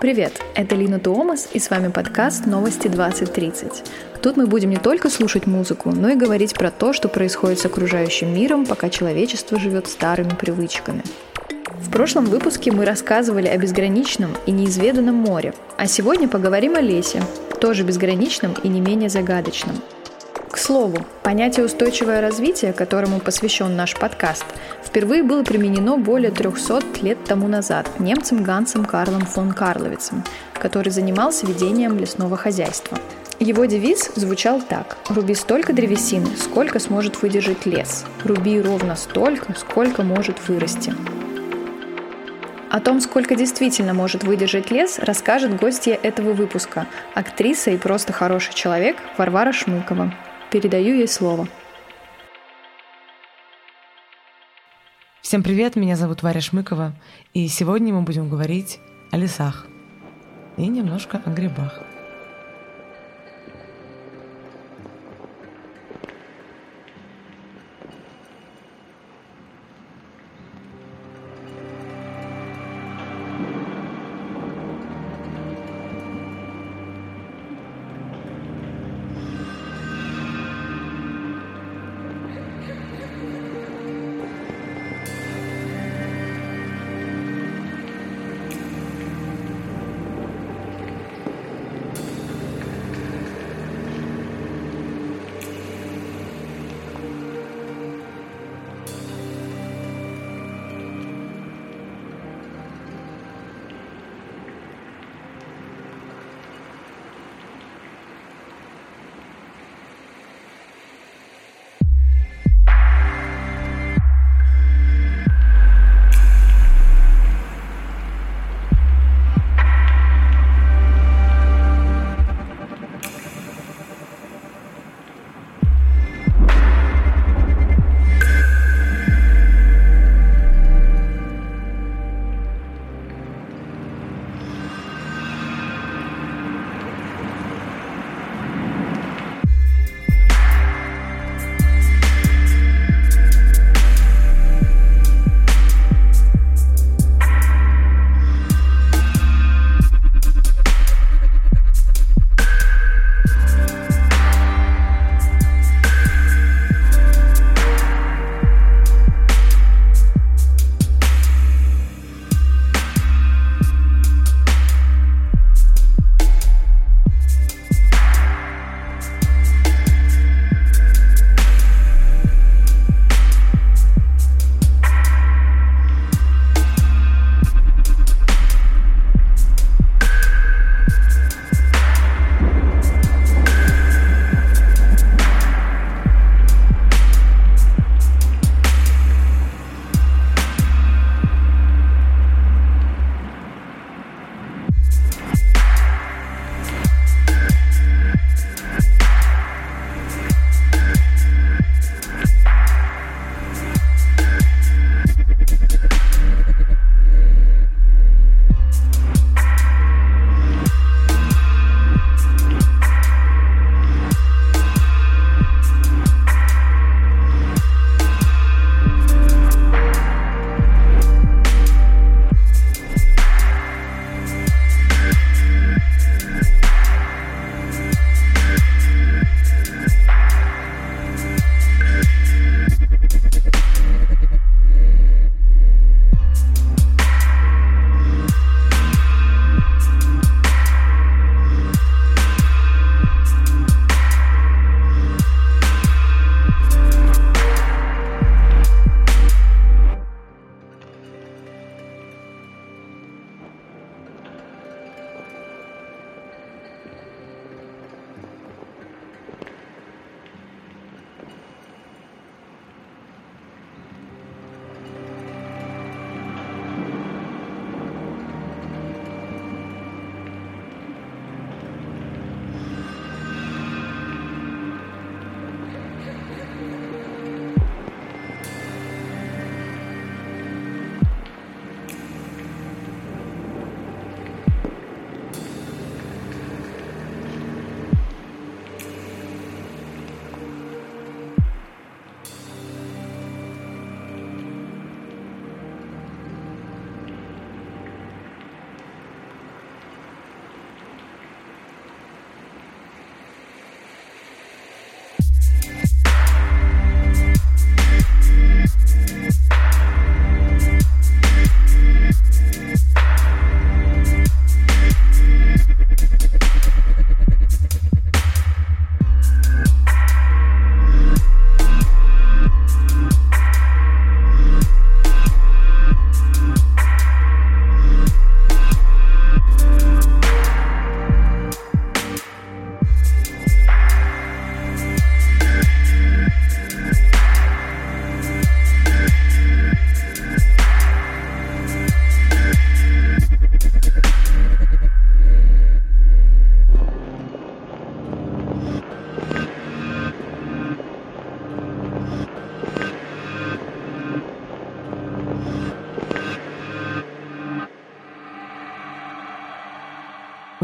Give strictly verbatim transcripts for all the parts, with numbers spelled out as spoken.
Привет, это Лина Туомас, и с вами подкаст «Новости двадцать тридцать». Тут мы будем не только слушать музыку, но и говорить про то, что происходит с окружающим миром, пока человечество живет старыми привычками. В прошлом выпуске мы рассказывали о безграничном и неизведанном море, а сегодня поговорим о лесе, тоже безграничном и не менее загадочном. К слову, понятие «устойчивое развитие», которому посвящен наш подкаст, впервые было применено более трехсот лет тому назад немцем Гансом Карлом фон Карловицем, который занимался ведением лесного хозяйства. Его девиз звучал так: «Руби столько древесины, сколько сможет выдержать лес. Руби ровно столько, сколько может вырасти». О том, сколько действительно может выдержать лес, расскажет гостья этого выпуска, актриса и просто хороший человек Варвара Шмыкова. Передаю ей слово. Всем привет, меня зовут Варя Шмыкова, и сегодня мы будем говорить о лесах и немножко о грибах.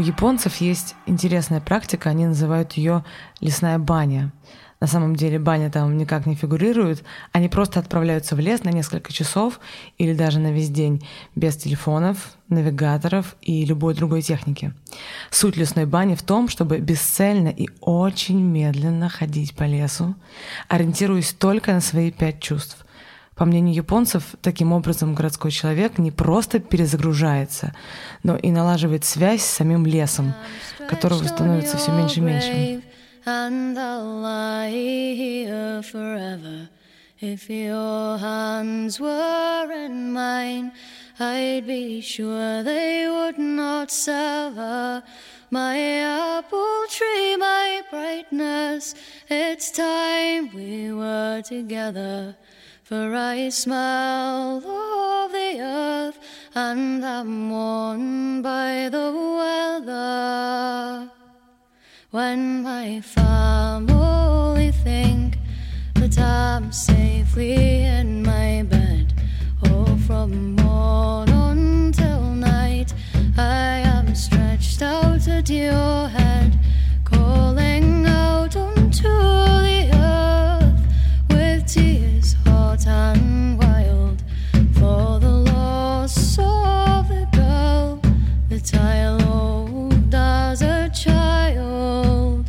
У японцев есть интересная практика, они называют ее лесная баня. На самом деле баня там никак не фигурирует, они просто отправляются в лес на несколько часов или даже на весь день без телефонов, навигаторов и любой другой техники. Суть лесной бани в том, чтобы бесцельно и очень медленно ходить по лесу, ориентируясь только на свои пять чувств. По мнению японцев, таким образом городской человек не просто перезагружается, но и налаживает связь с самим лесом, которого становится все меньше и меньше. And I'll lie here forever. If your hands were in mine, I'd be sure they would not sever. My apple tree, my brightness, it's time we were together. For I smell of the earth, and I'm worn by the weather. When my family think that I'm safely in my bed, oh, from morn until night, I am stretched out at your head, calling out unto the earth with tears hot and wild for the loss of the girl that I loved as a child.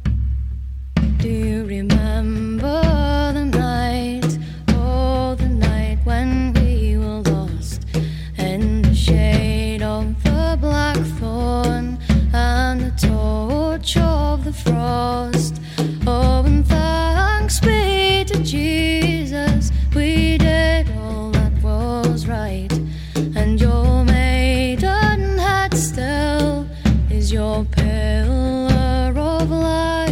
Do you remember the night, oh, the night when we were lost in the shade of the blackthorn and the torch of the frost? Oh, and thanks be to Jesus, we did all that was right, and your maidenhead still is your pillar of light.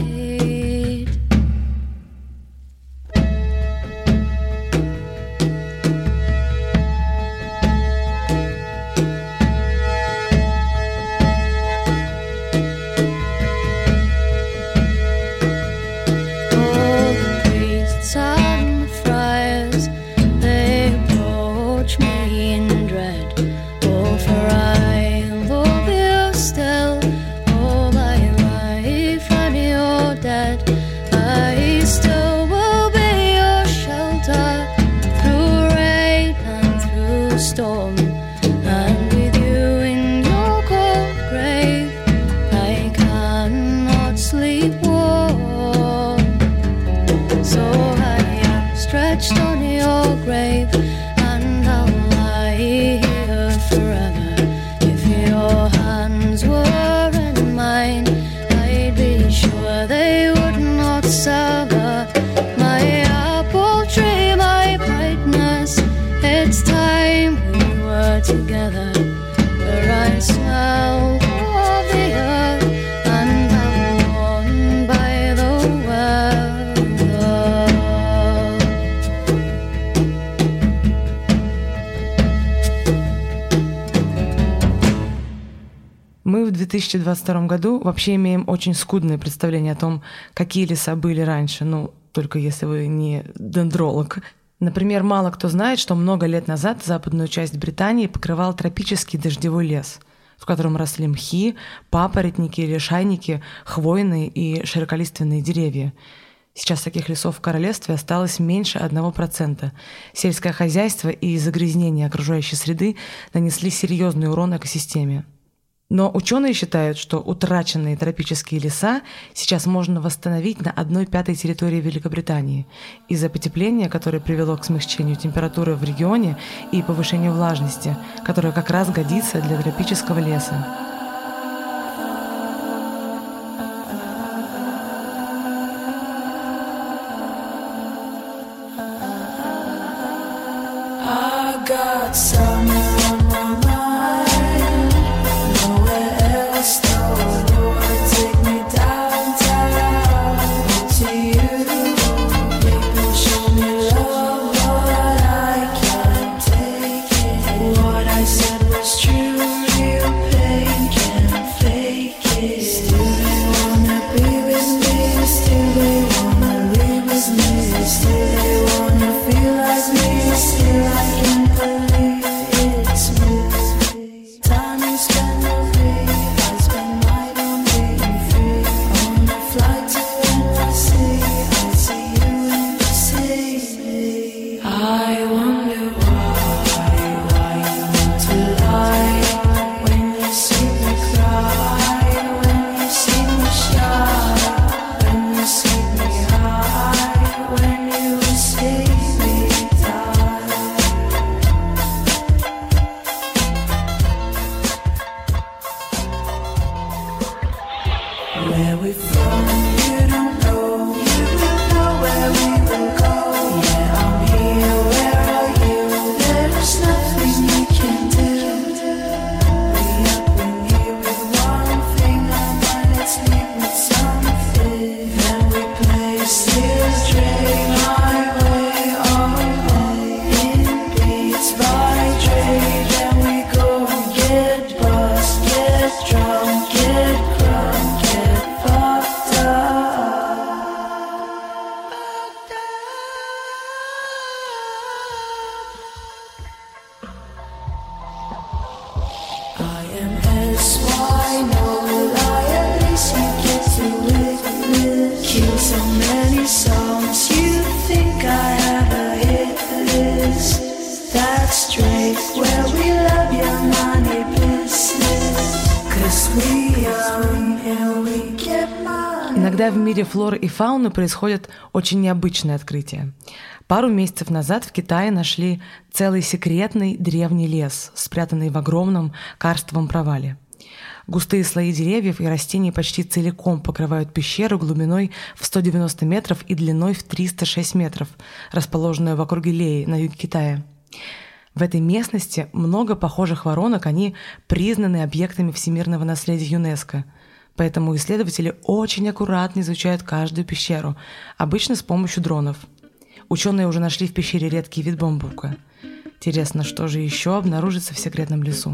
All the priests and the friars, they approach me in dread. Oh, for I love you still, all my life, and you're dead. I still will be your shelter through rain and through storm, and with you in your cold grave, I cannot sleep warm. So I am stretched on your grave, and I'll lie here forever. If your hands were in mine, I'd be sure they would not sever. My apple tree, my brightness, it's time we were together. For I smell of the earth, and I'm worn by the weather. Мы в две тысячи двадцать втором году вообще имеем очень скудное представление о том, какие леса были раньше, ну, только если вы не дендролог. Например, мало кто знает, что много лет назад западную часть Британии покрывал тропический дождевой лес, в котором росли мхи, папоротники, лишайники, хвойные и широколиственные деревья. Сейчас таких лесов в королевстве осталось меньше одного процента. Сельское хозяйство и загрязнение окружающей среды нанесли серьезный урон экосистеме. Но ученые считают, что утраченные тропические леса сейчас можно восстановить на одной пятой территории Великобритании из-за потепления, которое привело к смягчению температуры в регионе и повышению влажности, которое как раз годится для тропического леса. I got summer on my mind, nowhere else to go. Take me downtown to you. People show me love, but I can't take it. What I said was true, real pain can't fake it. Still they wanna be with me, still they wanna live with me, still they wanna feel like me, still I can't believe it. Иногда в мире флоры и фауны происходят очень необычные открытия. Пару месяцев назад в Китае нашли целый секретный древний лес, спрятанный в огромном карстовом провале. Густые слои деревьев и растений почти целиком покрывают пещеру глубиной в сто девяносто метров и длиной в триста шесть метров, расположенную в округе Леи на юге Китая. В этой местности много похожих воронок, они признаны объектами всемирного наследия ЮНЕСКО. Поэтому исследователи очень аккуратно изучают каждую пещеру, обычно с помощью дронов. Ученые уже нашли в пещере редкий вид бамбука. Интересно, что же еще обнаружится в секретном лесу?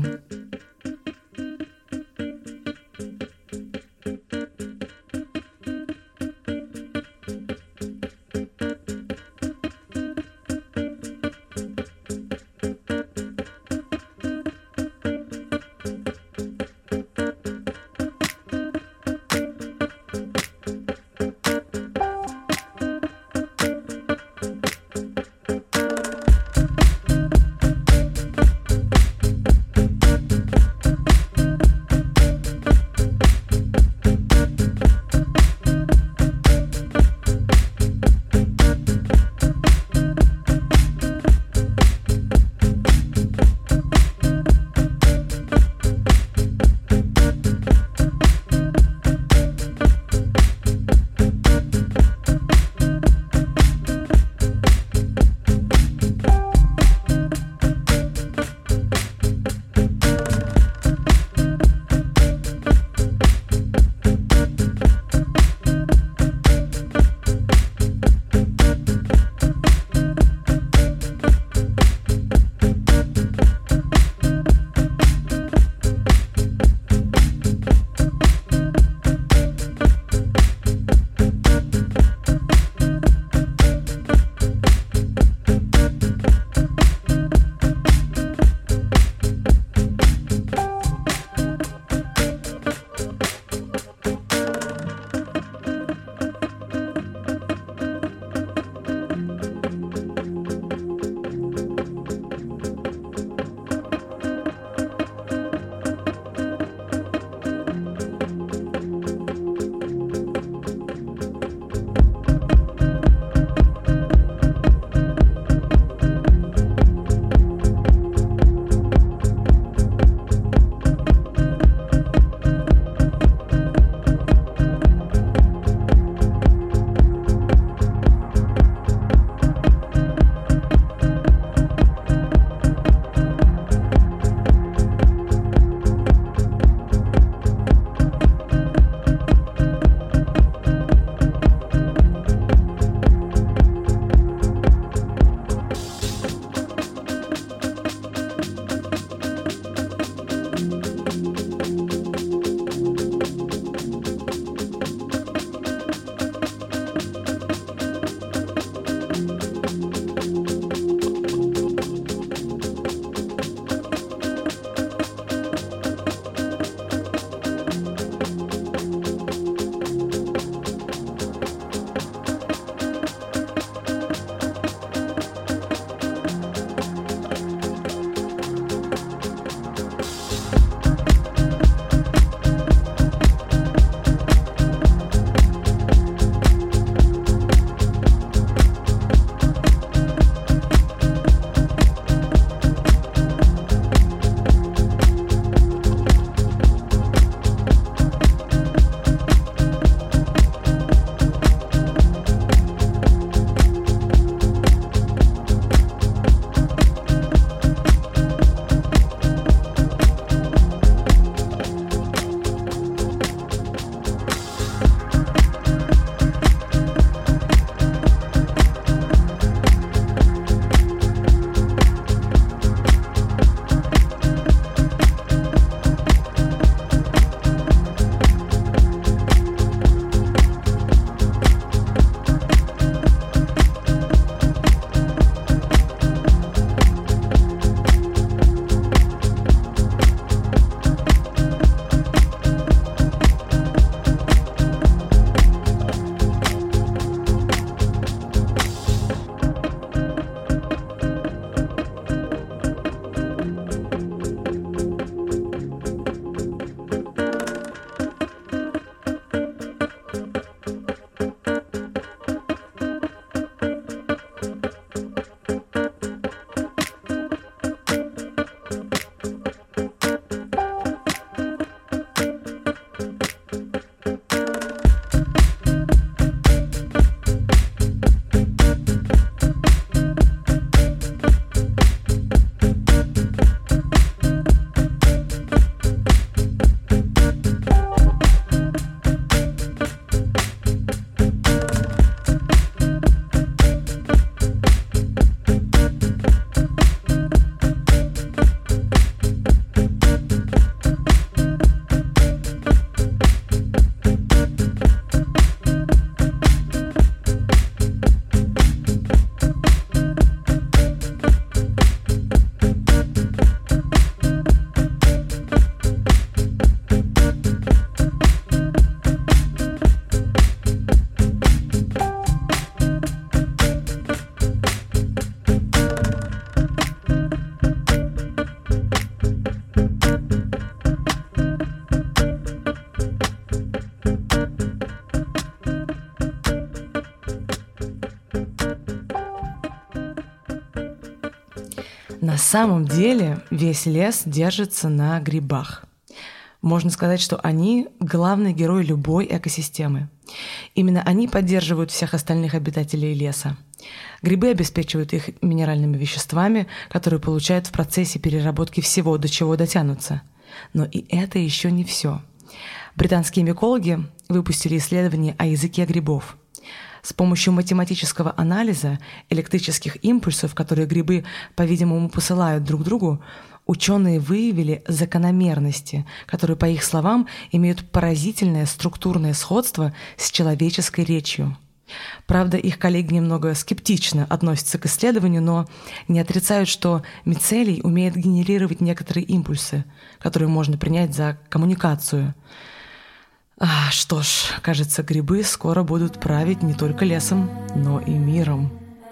На самом деле весь лес держится на грибах. Можно сказать, что они — главный герой любой экосистемы. Именно они поддерживают всех остальных обитателей леса. Грибы обеспечивают их минеральными веществами, которые получают в процессе переработки всего, до чего дотянутся. Но и это еще не все. Британские микологи выпустили исследование о языке грибов. С помощью математического анализа электрических импульсов, которые грибы, по-видимому, посылают друг другу, ученые выявили закономерности, которые, по их словам, имеют поразительное структурное сходство с человеческой речью. Правда, их коллеги немного скептично относятся к исследованию, но не отрицают, что мицелий умеет генерировать некоторые импульсы, которые можно принять за коммуникацию. А, что ж, кажется, грибы скоро будут править не только лесом, но и миром.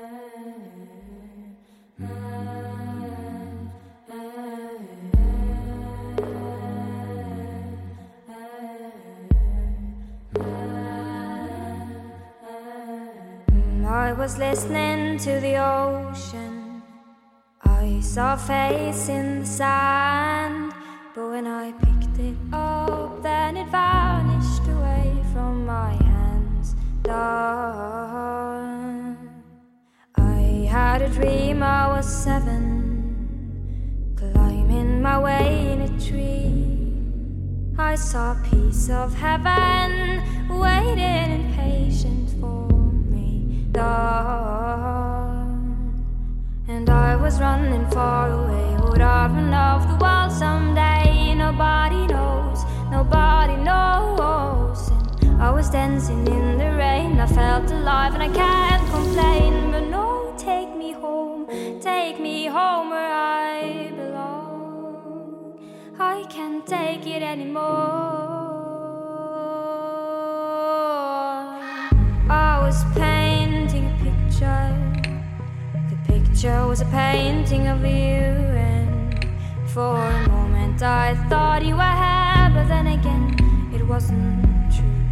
I was listening to the ocean. I saw a face in the sand, but when I picked it up, then it vanished away from my hands. Dawn. I had a dream I was seven, climbing my way in a tree. I saw a piece of heaven waiting impatient for dawn. And I was running far away. Would I run off the world someday? Nobody knows, nobody knows. And I was dancing in the rain. I felt alive and I can't complain. But no, take me home, take me home where I belong. I can't take it anymore. I was painting a picture. The picture was a painting of you, and for a moment I thought you were here, but then again it wasn't true.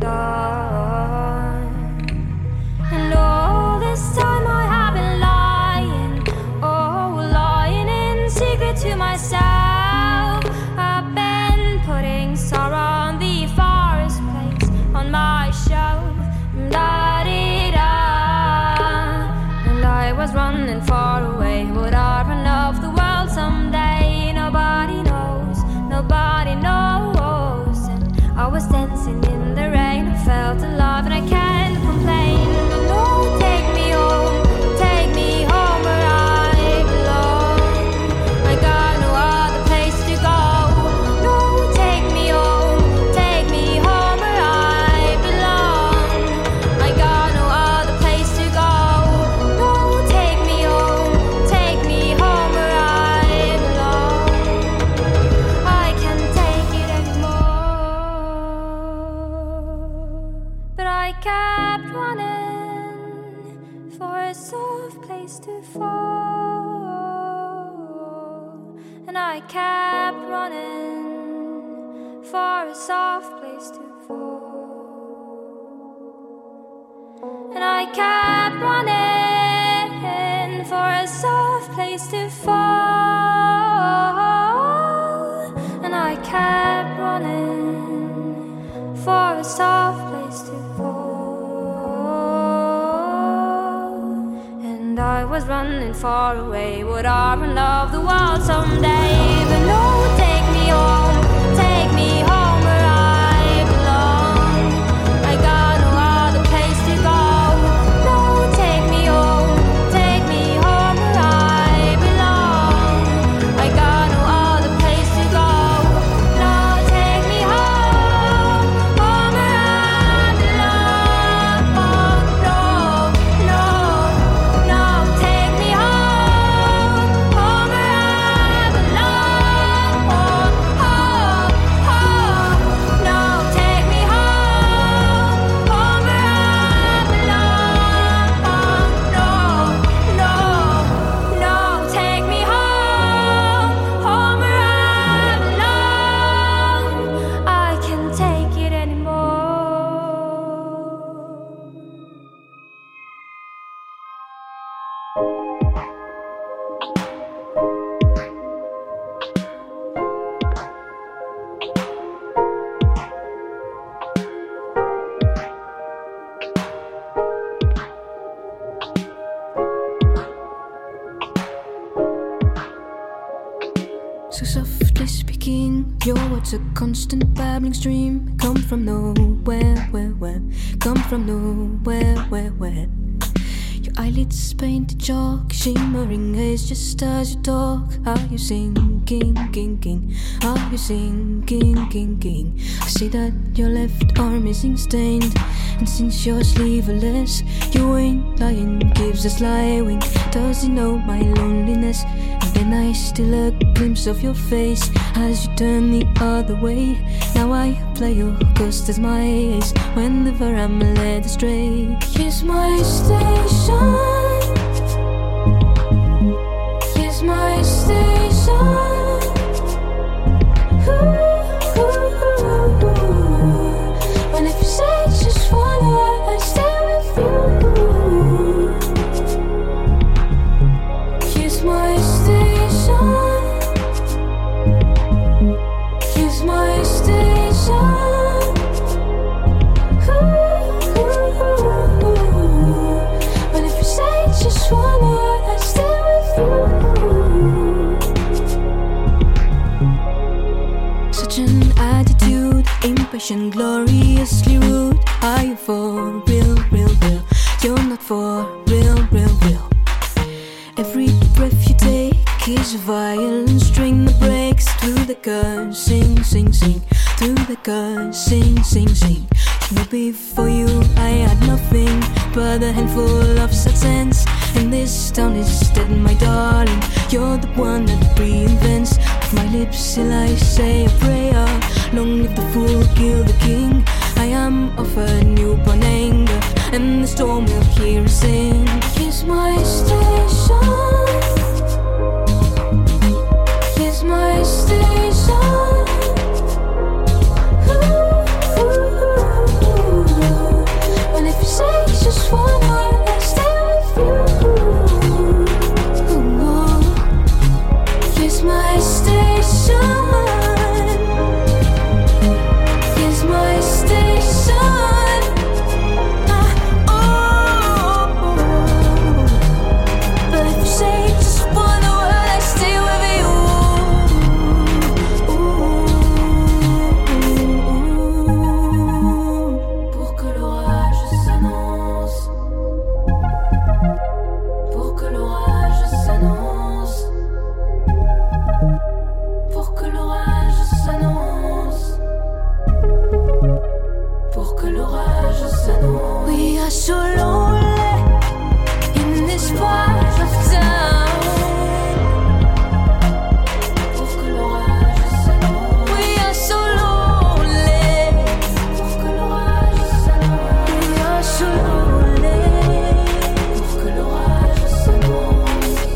Dawn. And all this time I have been lying, oh, lying in secret to myself. I've been putting sorrow on the forest place on my shelf. And I was running far away. Would I run off the world someday? Nobody knows, nobody knows. And I was dancing in the rain. I felt alive and I can't complain. But no, take me home, take me home where I belong. I got no other place to go. No, take me home, take me home where I belong. I got no other place to go. No, take me home, take me home where I belong. I can't take it anymore. But I kept running for a soft place to fall. And I kept running for a soft place to fall. And I kept running for a soft place to fall. And I kept running for a soft place to fall. And I was running far away. Would I run off the world someday? But no, take me home, take me home where I belong. I got no other place to go. No, take me home, take me home where I belong. I got no other place to go. No, take me home, home where I belong. Oh, no, no, no, take me home, home where I belong. So softly speaking, your words a constant babbling stream. Come from nowhere, where, where? Come from nowhere, where, where? Your eyelids painted chalk, shimmering haze just as you talk. Are you singing, king, king? Are you singing, king, king? I see that your left arm is ink-stained, and since you're sleeveless, you ain't lying, gives a sly wink. Does he know my loneliness? And then I steal a glimpse of your face as you turn the other way. Now I play your ghost as my ace whenever I'm led astray. Here's my station. Here's my station. Ooh, ooh, ooh. And if you say just one word, I stay with you. Here's my station. Here's my station. Ooh, ooh, ooh. And if you say just one word, I stay with you. Such an attitude, impatient, gloriously rude. Are you for real, real, real? You're not for real, real, real. Every breath you take is a violin string that breaks through the curse. Sing, sing, sing. Through the curse. Sing, sing, sing. Maybe for you I had nothing but a handful of sad sense. And this town is dead, my darling. You're the one that reinvents. With my lips till I say a prayer. Long live the fool, kill the king. I am of a newborn anger, and the storm will hear us sing. Here's my station. Here's my station. Ooh, ooh, ooh. And if you say just one word, I stay with you. Ooh, here's my station. Here's my station. Ah, oh, oh. But if you say just one word, I stay with you. Pour que l'orage s'annonce. Pour que l'orage s'annonce. Pour que l'orage s'annonce. Pour que l'orage s'annonce. We are so lonely in this part of town. Pour que l'orage s'annonce. We are so lonely. Pour que l'orage s'annonce. We are so lonely. Pour que l'orage s'annonce.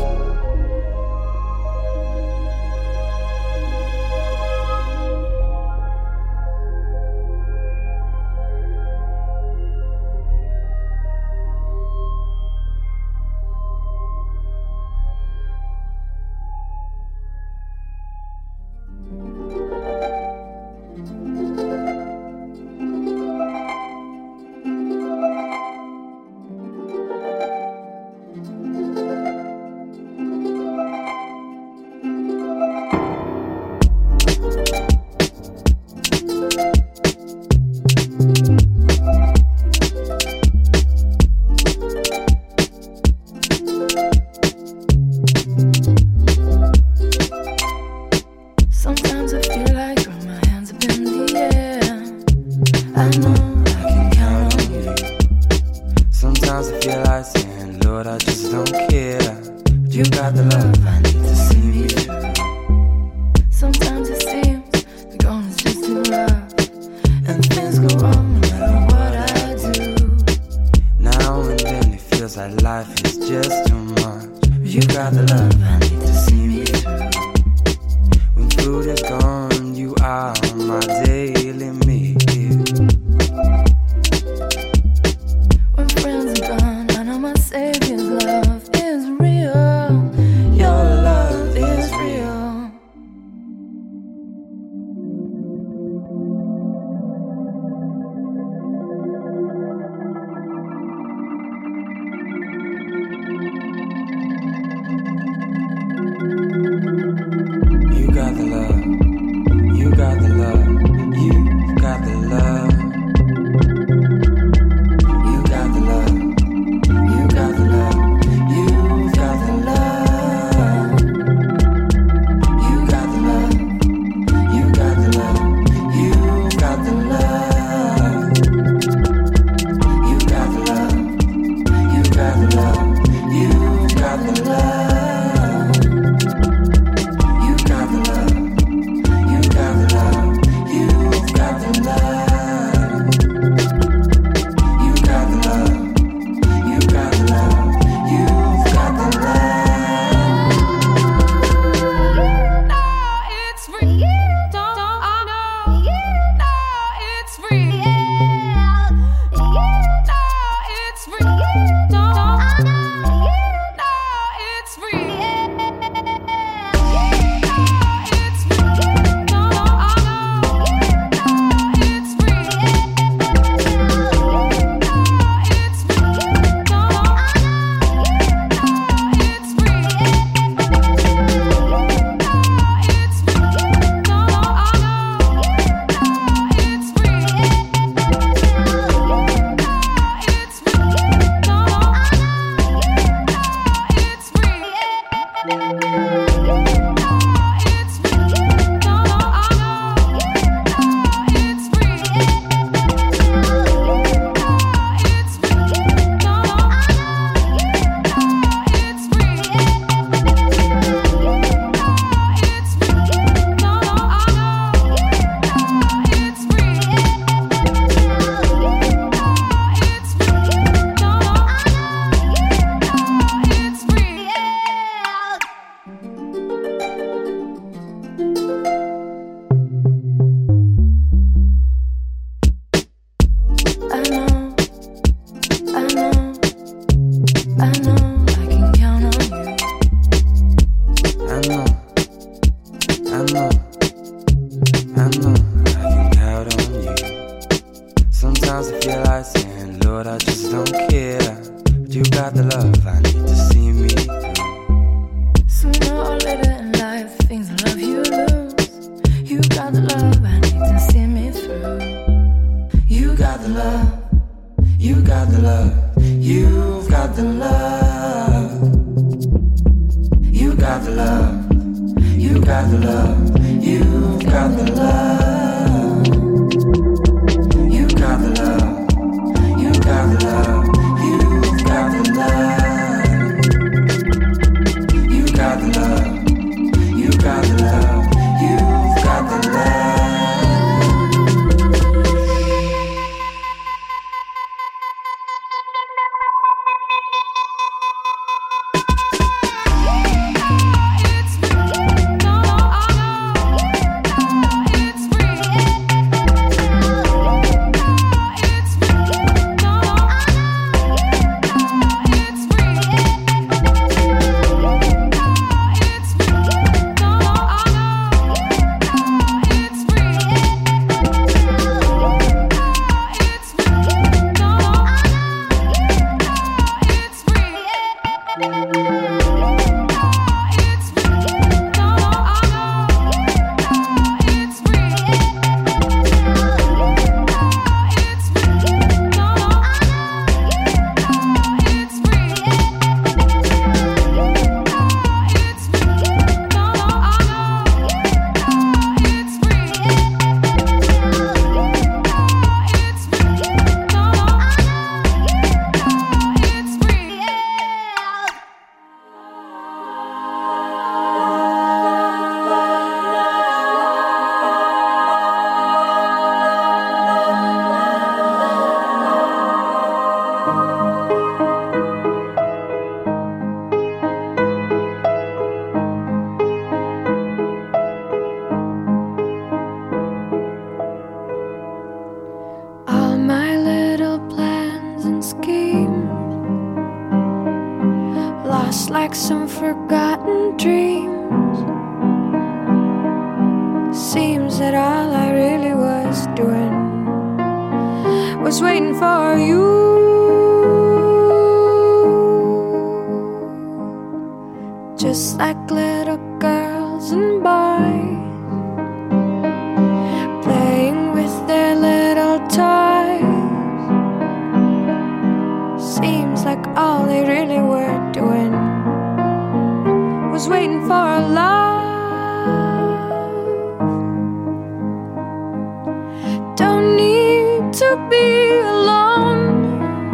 Sometimes I feel like throwing my hands up in the air. I know I can count on you. Sometimes I feel like saying, Lord, I just don't care. But you got the love I need to see me through. Sometimes it seems the going is just too rough, and things go wrong no matter what I do. Now and then it feels like life is just too much. But you got the love I need to see me through. When food is gone, you are my daily meal. When friends are gone, I know my Savior's love is real. Your love is real. got the love, you got the love, you've got the love. You got the love, you got the love, you've got the love. You got the love, you got the love, you've got the love. Like some forgotten dreams. Seems that all I really was doing was waiting for you. Just like little girls and boys playing with their little toys. Seems like all they really were doing was waiting for a love. Don't need to be alone.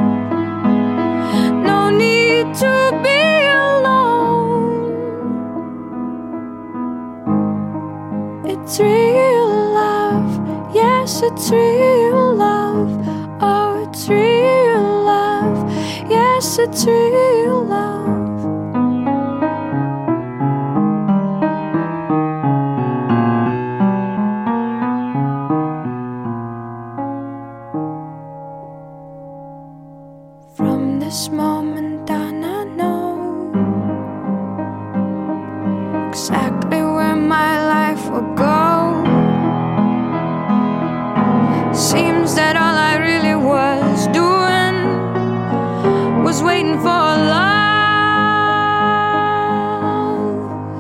No need to be alone. It's real love. Yes, it's real love. Oh, it's real love. Yes, it's real love. This moment on, I know exactly where my life will go. Seems that all I really was doing was waiting for love.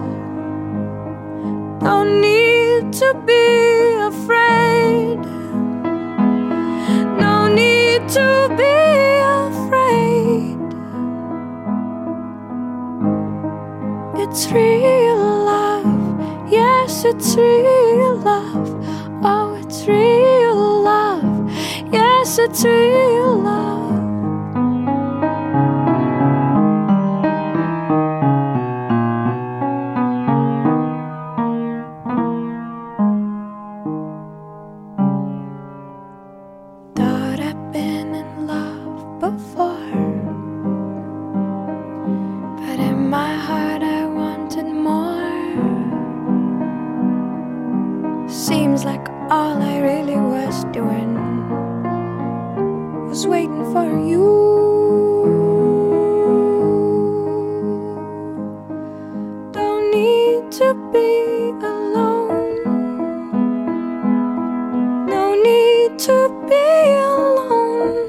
Don't need to be afraid. No need to be It's real love, yes, it's real love. Oh, it's real love, yes, it's real love. Thought I'd been in love before, but in my heart I more. Seems like all I really was doing was waiting for you. Don't need to be alone. No need to be alone.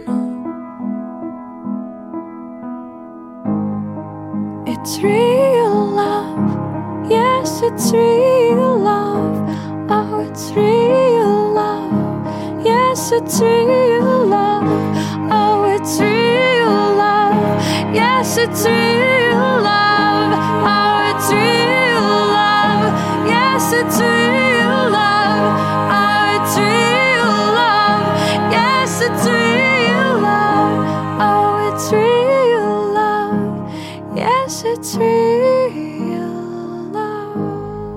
It's real love. Yes, it's real love. Oh, it's real love. Yes, it's real love. Oh, it's real love. Yes, it's real love. Oh, it's real it's real love.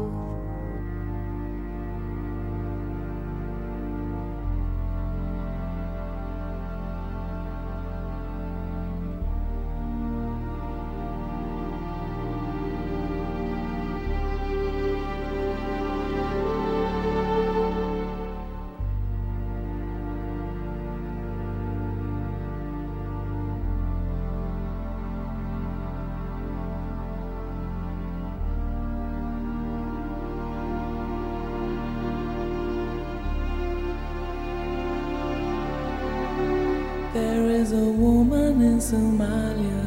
There is a woman in Somalia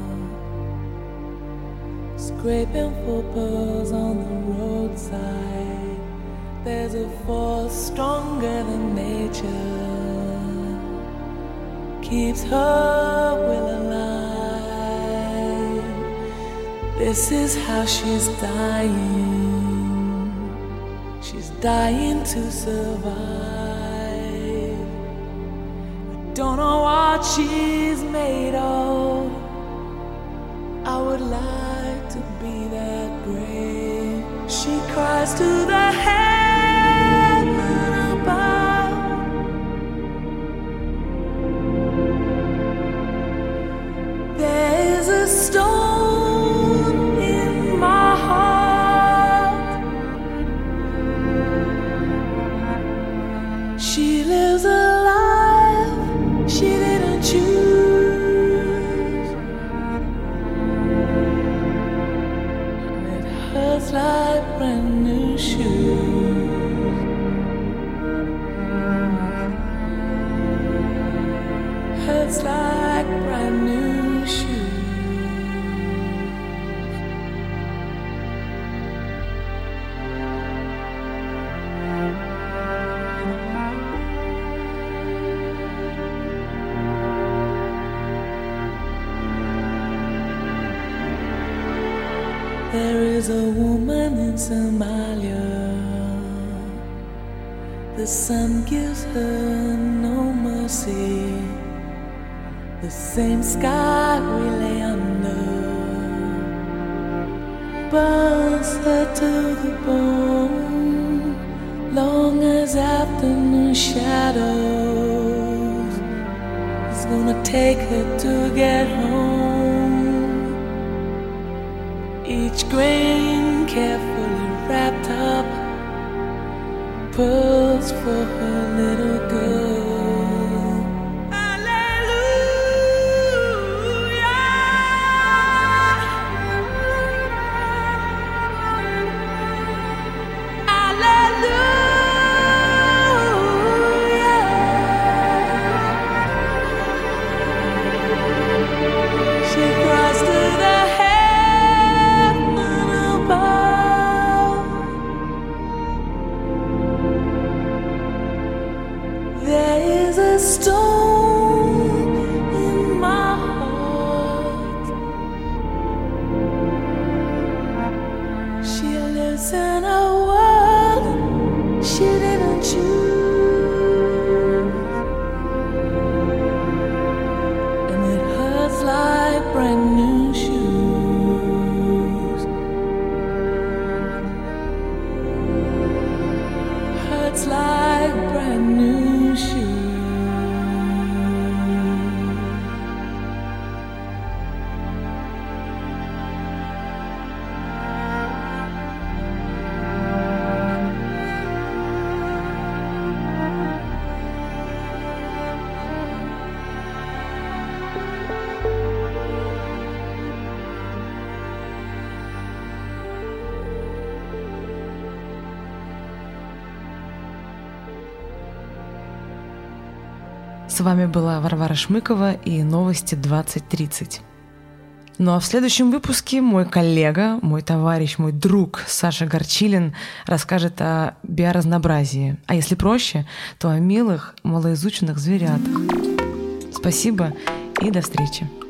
scraping for pearls on the roadside. There's a force stronger than nature, keeps her will alive. This is how she's dying. She's dying to survive. Don't know what she's made of. I would like to be that brave. She cries to the heaven above. There's a stone in my heart. She lives a she didn't choose. It hurts like brand new shoes. Hurts like brand new shoes. There is a woman in Somalia. The sun gives her no mercy. The same sky we lay under burns her to the bone. Long as afternoon shadows is gonna take her to get home. Each grain carefully wrapped up, pearls for her little girl. Stone in my heart. She lives in a world she didn't choose, and it hurts like brand new shoes. Hurts like brand new shoes. С вами была Варвара Шмыкова и новости двадцать тридцать. Ну а в следующем выпуске мой коллега, мой товарищ, мой друг Саша Горчилин расскажет о биоразнообразии, а если проще, то о милых, малоизученных зверятах. Спасибо и до встречи.